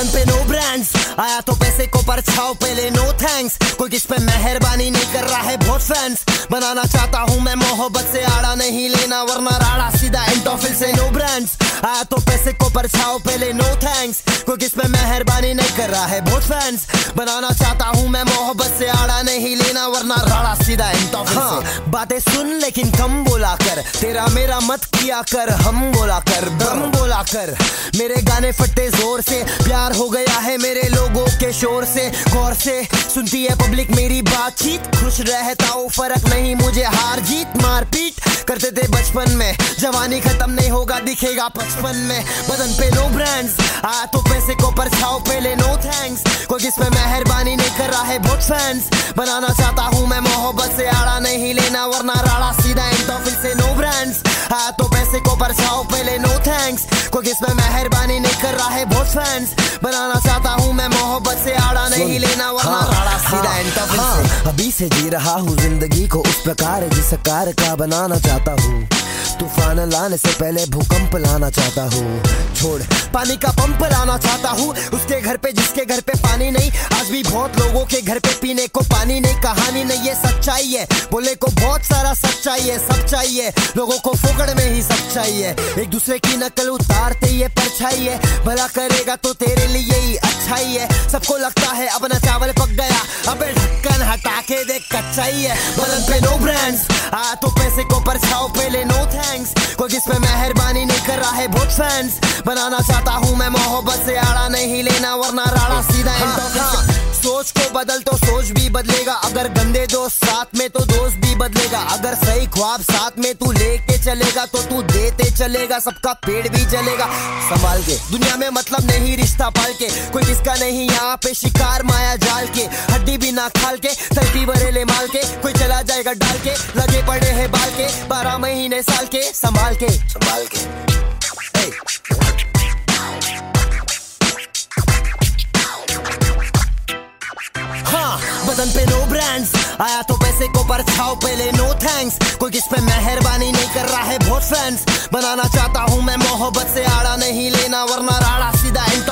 बदन पे no brands, आया तो पैसे को परछाओ पहले नो थैंक्स। कोई किस पे मेहरबानी नहीं कर रहा है बहुत फैंस। बनाना चाहता हूँ मैं मोहब्बत से आड़ा नहीं लेना वरना राड़ा सीधा एंटोफिल से नो ब्रांड्स। आया तो पैसे को परछाओ पहले नो थैंक्स। कोई किस पे मेहरबानी नहीं कर रहा है बहुत फैंस। बनाना चाहता हूँ मैं मोहब्बत से आड़ा नहीं लेना वरना राड़ा सीधा एंटोफिल से। बातें सुन लेकिन कम बोला कर, तेरा मेरा मत किया कर, हम बोला कर, बम बोला कर। मेरे गाने फटे जोर से, प्यार हो गया है मेरे लोगों के शोर से। गौर से सुनती है पब्लिक मेरी बातचीत, खुश रहता हूँ फर्क नहीं मुझे हार जीत। मारपीट करते थे बचपन में, जवानी खत्म नहीं होगा दिखेगा 55 में। बदन पे नो ब्रांड्स, आया तो पैसे को परछाओ पहले नो थैंक्स। कोई किस पे मेहरबानी नहीं कर रहा है बहुत फैंस। बनाना चाहता हूँ मैं मोहब्बत से आड़ा नहीं लेना वरना राड़ा सीधा एंटोफिल से नो ब्रांड्स। आया तो पैसे को परछाओ पहले नो थैंक्स। कोई किस पे मेहरबानी नहीं कर रहा है बहुत फैंस। बनाना चाहता हूँ मैं मोहब्बत से आड़ा नहीं लेना वरना राड़ा सीधा एंटोफिल से। अभी से जी रहा हूँ जिंदगी को उस प्रकार जिस कार का बनाना चाहता हूँ। तूफान लाने से पहले भूकंप लाना चाहता हूँ। छोड़ पानी का पंप लाना चाहता हूँ उसके घर पे जिसके घर पे पानी नहीं। आज भी बहुत लोगों के घर पे पीने को पानी नहीं। कहानी नहीं ये सच्चाई है, बोले को बहुत सारा सच्चाई है। सब चाहिए लोगों को फोकड़ में ही सब चाहिए। एक दूसरे की नकल उतारते ये परछाई है। भला करेगा तो तेरे लिए ही अच्छा ही है। सबको लगता है अपना चावल पक गया, अबे ढक्कन हटा के देख कच्चा ही है। बदन पे नो ब्रांड्स, आया तो पैसे को परछाओ पहले नो थैंक्स। कोई किस पे मेहरबानी नहीं कर रहा है बहुत फैंस। बनाना चाहता हूँ मैं मोहब्बत से आड़ा नहीं लेना वरना राड़ा सीधा एंटोफिल से। सोच को बदल तो सोच भी बदलेगा, अगर गंदे दोस्त साथ में तो दोस्त भी बदलेगा। अगर सही ख्वाब साथ में तू लेके चलेगा तो तू देते चलेगा, सबका पेड़ भी जलेगा। संभाल के दुनिया में मतलब नहीं रिश्ता पाल के, कोई किसका नहीं यहाँ पे शिकार माया जाल के। हड्डी भी ना खाल के तलपी बरेले माल के, कोई चला जाएगा डाल के। लगे पड़े हैं बाल के 12 महीने साल के, संभाल के संभाल के। बदन पे नो ब्रांड्स, आया तो पैसे को परछाओ पहले नो थैंक्स। कोई किस पे मेहरबानी नहीं कर रहा है बहुत फैंस। बनाना चाहता हूँ मैं मोहब्बत से आड़ा नहीं लेना वरना राड़ा सीधा